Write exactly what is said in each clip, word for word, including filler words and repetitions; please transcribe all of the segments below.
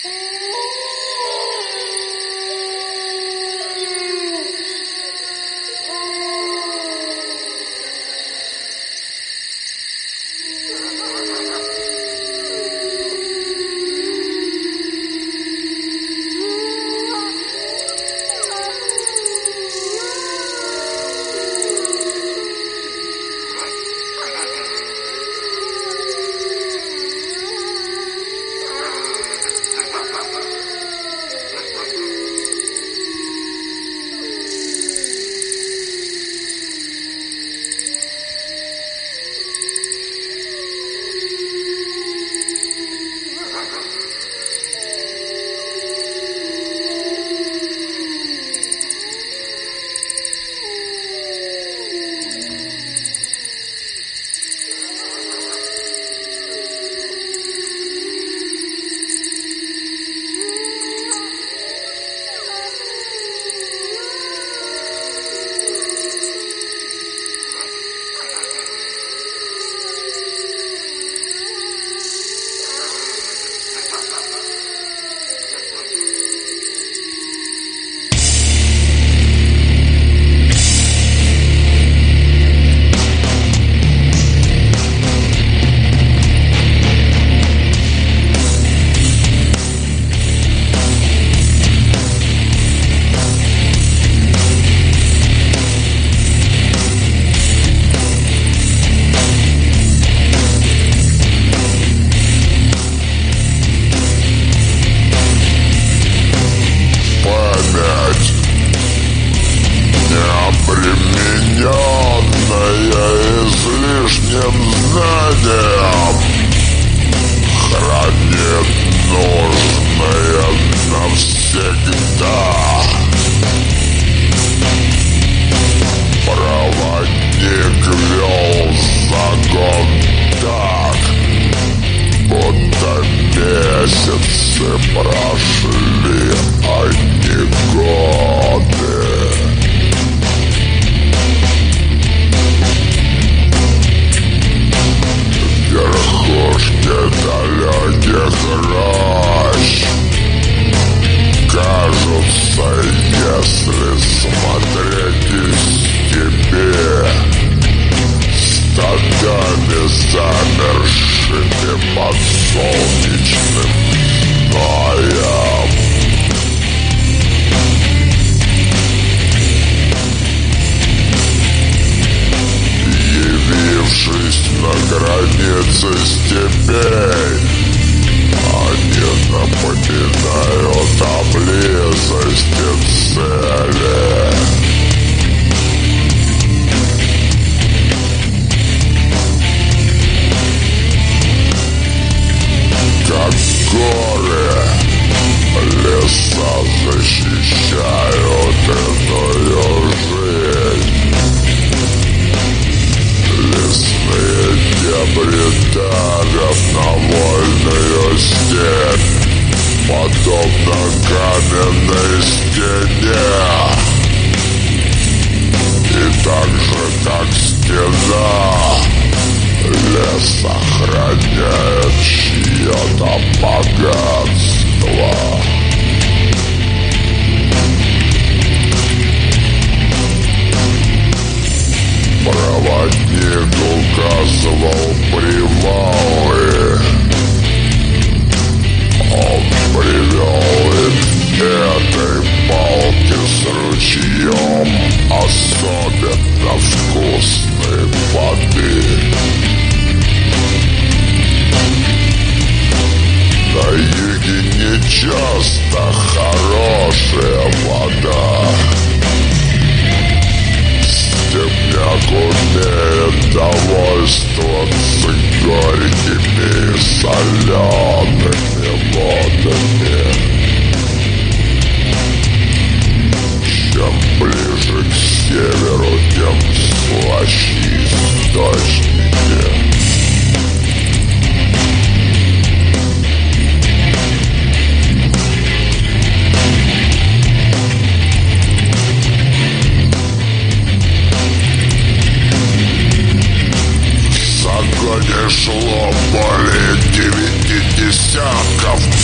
Шло более девяти десятков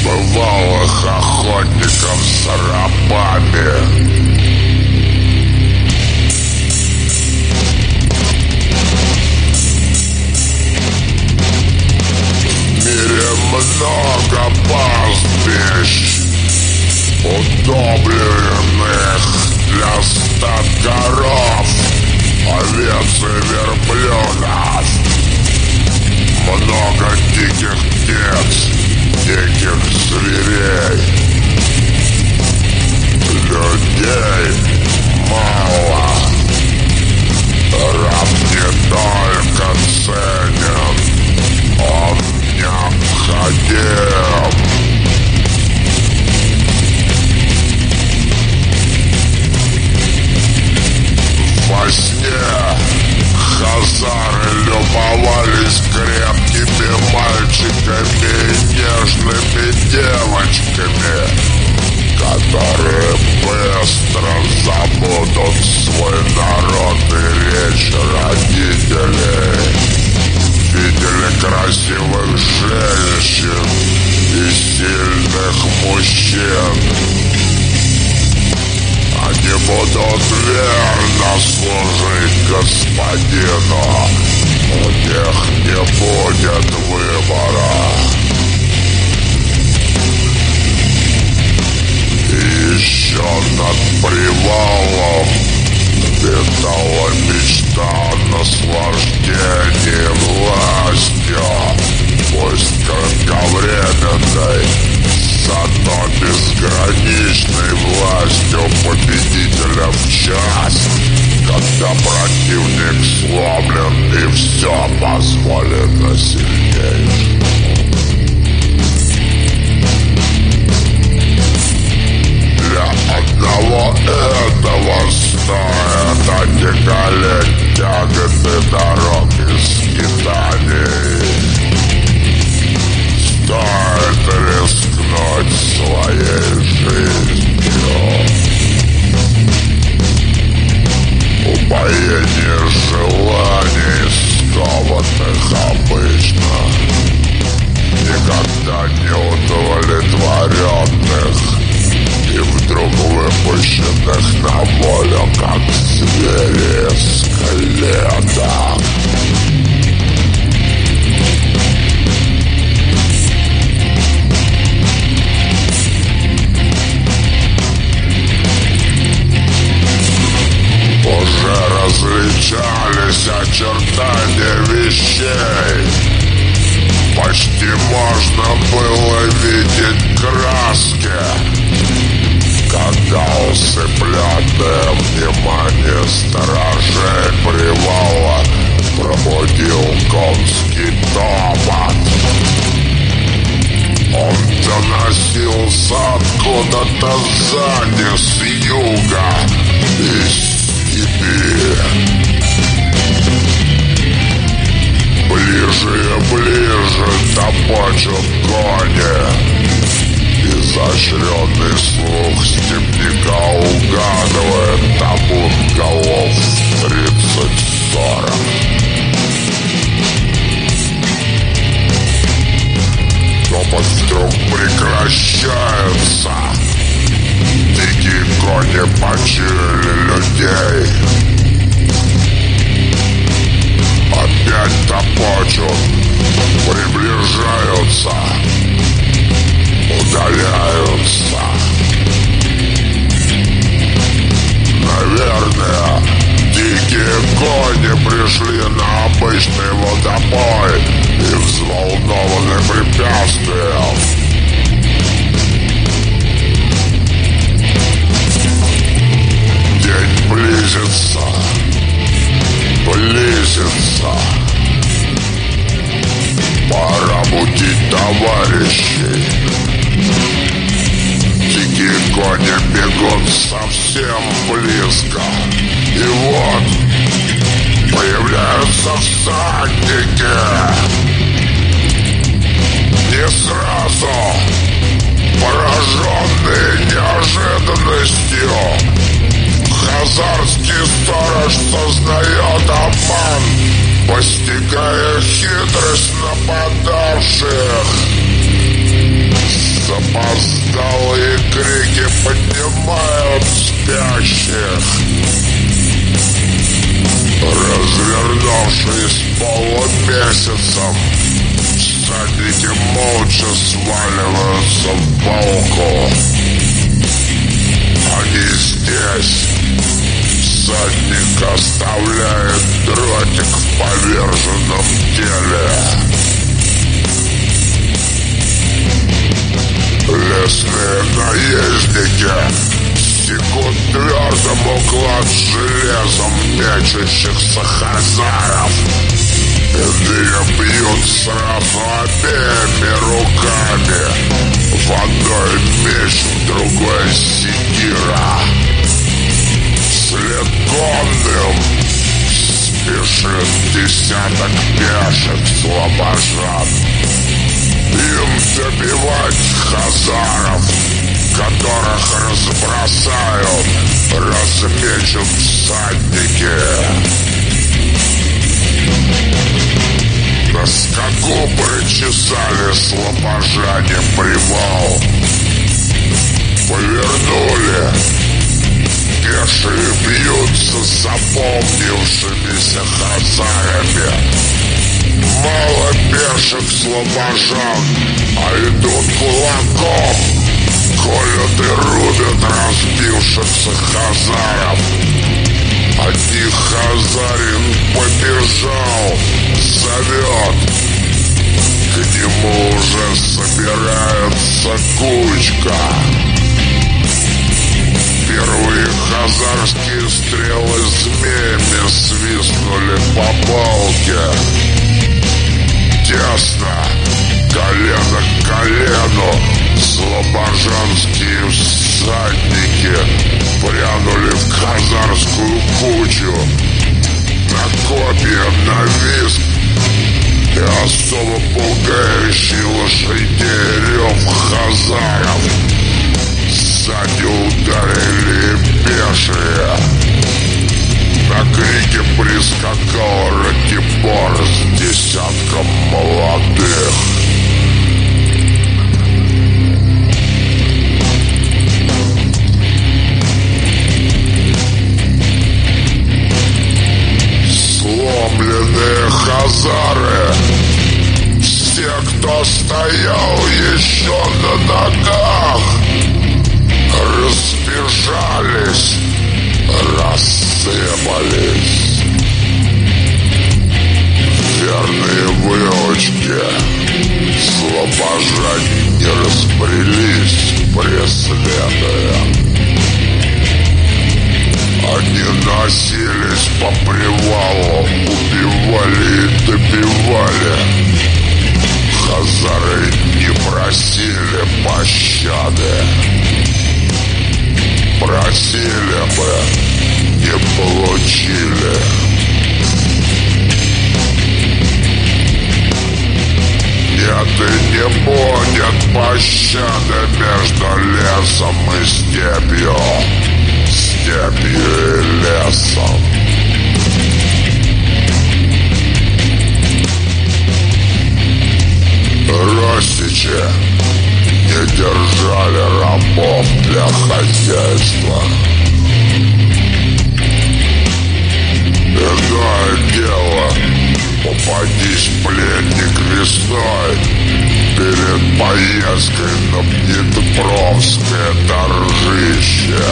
бывалых охотников с рабами. В мире много пастбищ, удобренных для стад коров, овец и верблюдов. Много диких птиц, диких зверей. Людей мало. Раб не только ценен, он необходим. Во сне хазары любовались крепкими мальчиками и нежными девочками, которые быстро забудут свой народ и речь родителей. Видели красивых женщин и сильных мужчин. Они будут верно служить господину. У них не будет выбора. И еще над привалом витала мечта о наслаждении властью, пусть кратковременной, зато безграничной властью победителя в час, когда противник сломлен и все позволено сильнейшему. Для одного этого стоит отяголеть тяготы дорог и скитаний. Стоит рискнуть своей жизнью. Упоение желаний, скованных обычно, никогда не удовлетворенных и вдруг выпущенных на волю, как звери из клеток. Уже различались очертания вещей. Почти можно было видеть краски, когда усыпленное внимание сторожей привала пробудил конский топот. Он доносился откуда-то сзади, с юга, из степи. Ближе и ближе топочут кони. Изощренный слух степняка угадывает табун голов тридцать-сорок. Топот вдруг прекращается. Дикие кони почуяли людей. Опять топочут, приближаются, удаляются. Наверное, дикие кони пришли на обычный водопой и взволнованы препятствием. День близится, близится. Пора будить товарищей. Дикие кони бегут совсем близко. И вот появляются всадники. Не сразу, пораженные неожиданностью, хазарский сторож сознает обман, постигая хитрость нападавших. Запоздалые крики поднимают спящих. Развернувшись полумесяцем, всадники молча сваливаются в балку. Они здесь. Всадник оставляет дротик в поверженном теле. Лесные наездники секут твердым уклад железом мечущихся хазаров. Иные бьют сразу обеими руками. В одной меч, в другой секира. Вслед конным спешит десяток пеших слабожан. Им добивать хазаров, которых разбросают, размечут всадники. На скаку прочесали слабожане привал. Повернули. Пешие бьются с запомнившимися хазарами. Мало пеших слабожан, а идут кулаком. Колют и рубят разбившихся хазаров. Один хазарин побежал, зовет. К нему уже собирается кучка. Первые хазарские стрелы змеями свистнули по балке. Тесно, колено к колену, слобожанские всадники прянули в хазарскую кучу. На копья, на визг и особо пугающий лошадей рев хазаров. Сзади ударили пешие. На крики прискакал Ратибор с десятком молодых. Сломленные хазары, все, кто стоял еще на ногах, разбежались, рассыпались. Верные выучки, слабожане не разбрелись, преследуя. Они носились по привалу, убивали и добивали. Хазары не просили пощады. Просили бы, не получили. Нет и не будет пощады между лесом и степью, степью и лесом. Ростичи не держали рабов для хозяйства. Иное дело, попадись пленник весной перед поездкой на Днепровское торжище.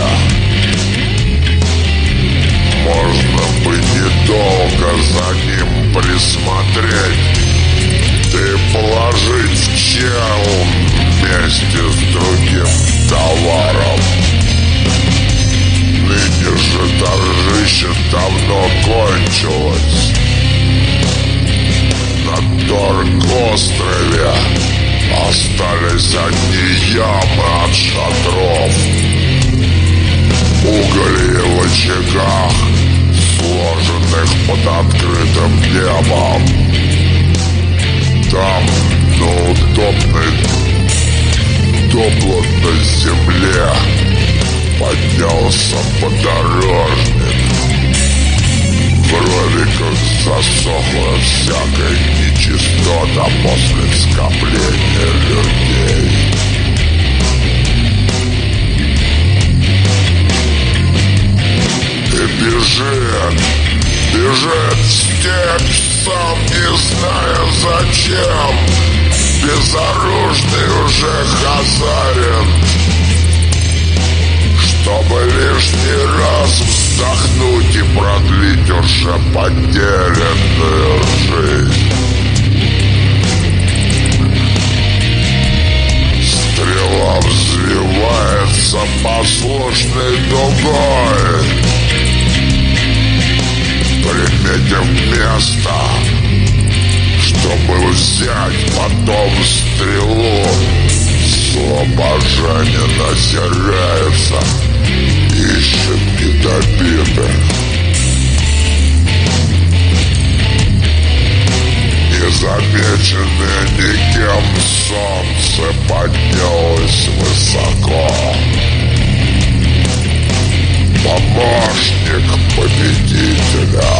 Можно бы недолго за ним присмотреть, да и положить в чел вместе с другим товаром. Ныне же торжище давно кончилось. На торг-острове остались одни ямы от шатров. Уголья в очагах, сложенных под открытым небом. Там, на удобной доплотной земле, поднялся подорожник. В ровиках засохла всякая нечистота после скопления людей. сам не зная зачем, безоружный уже хазарин, чтобы лишний раз вздохнуть и продлить уже потерянную жизнь. Стрела взвивается послушной дугой, приметив место, чтобы взять потом стрелу. Слабожанин озирается, ищет недобитых. Незамеченное никем солнце поднялось высоко. Помощник победителя.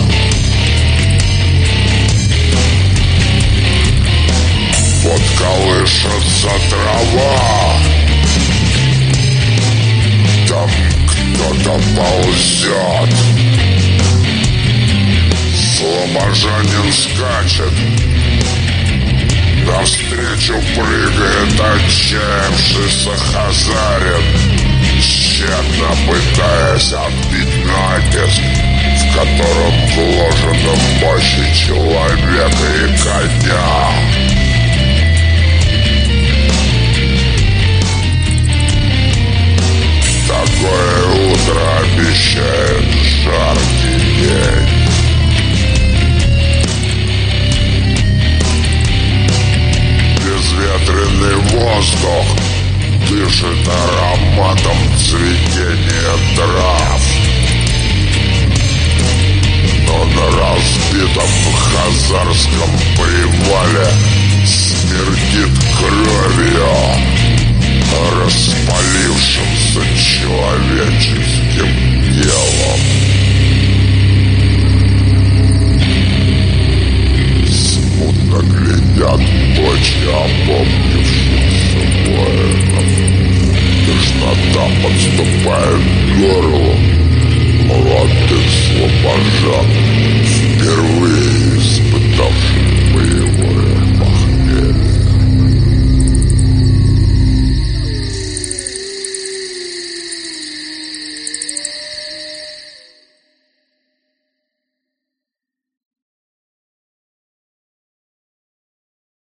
Вот колышется трава, там кто-то ползет. Слобожанин скачет, навстречу прыгает отчаявшийся хазарин, тщетно пытаясь отбить натиск, в котором вложено мощи человека и коня. Такое утро обещает жаркий день. Безветренный воздух дышит ароматом цветения трав. Но на разбитом хазарском привале смердит кровью, распалившимся человеческим телом. Смутно глядят очи опомнившихся воинов. Тошнота подступает к горлу молодых слобожан, впервые испытавших